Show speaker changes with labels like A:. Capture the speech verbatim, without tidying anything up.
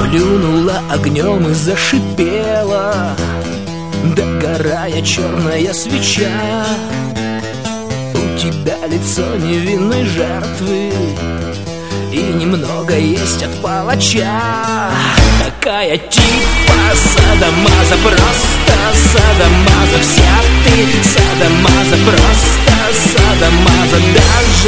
A: плюнула огнем и зашипела, догорая черная свеча. У тебя лицо невинной жертвы и немного есть от палача. Такая типа садомаза, просто садомаза. Вся ты садомаза, просто садомаза. Даже